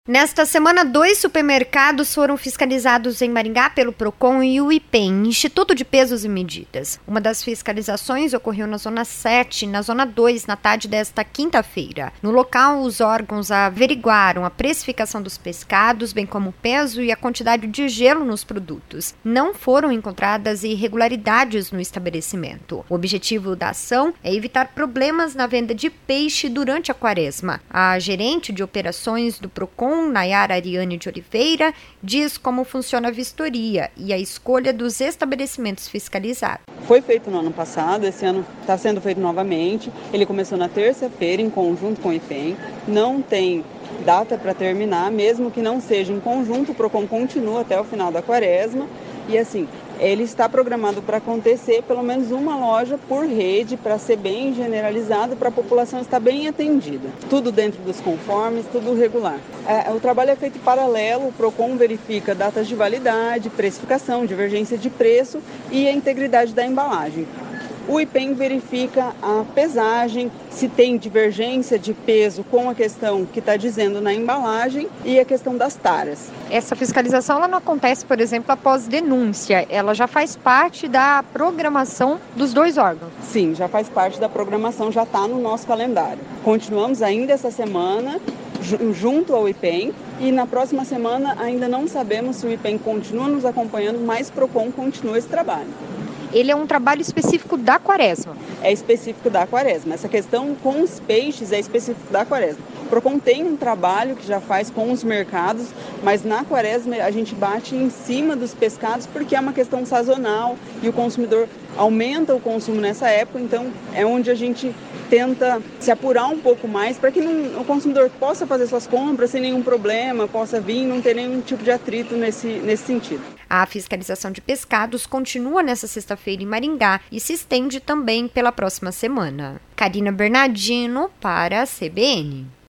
Nesta semana, 2 supermercados foram fiscalizados em Maringá pelo PROCON e o IPEM, Instituto de Pesos e Medidas. Uma das fiscalizações ocorreu na Zona 7 e na Zona 2 na tarde desta quinta-feira. No local, os órgãos averiguaram a precificação dos pescados, bem como o peso e a quantidade de gelo nos produtos. Não foram encontradas irregularidades no estabelecimento. O objetivo da ação é evitar problemas na venda de peixe durante a quaresma. A gerente de operações do PROCON, Nayara Ariane de Oliveira, diz como funciona a vistoria e a escolha dos estabelecimentos fiscalizados. Foi feito no ano passado, esse ano está sendo feito novamente. Ele começou na terça-feira em conjunto com o IPEM. Não tem data para terminar, mesmo que não seja em conjunto, o PROCON continua até o final da quaresma. E assim, ele está programado para acontecer pelo menos uma loja por rede, para ser bem generalizado, para a população estar bem atendida. Tudo dentro dos conformes, tudo regular. O trabalho é feito paralelo, o PROCON verifica datas de validade, precificação, divergência de preço e a integridade da embalagem. O IPEM verifica a pesagem, se tem divergência de peso com a questão que está dizendo na embalagem e a questão das taras. Essa fiscalização ela não acontece, por exemplo, após denúncia. Ela já faz parte da programação dos dois órgãos. Sim, já faz parte da programação, já está no nosso calendário. Continuamos ainda essa semana junto ao IPEM e na próxima semana ainda não sabemos se o IPEM continua nos acompanhando, mas o PROCON continua esse trabalho. Ele é um trabalho específico da quaresma. É específico da quaresma. Essa questão com os peixes é específico da quaresma. O PROCON tem um trabalho que já faz com os mercados, mas na quaresma a gente bate em cima dos pescados porque é uma questão sazonal e o consumidor aumenta o consumo nessa época, então é onde a gente tenta se apurar um pouco mais para que o consumidor possa fazer suas compras sem nenhum problema, possa vir, não ter nenhum tipo de atrito nesse sentido. A fiscalização de pescados continua nesta sexta-feira em Maringá e se estende também pela próxima semana. Karina Bernardino para a CBN.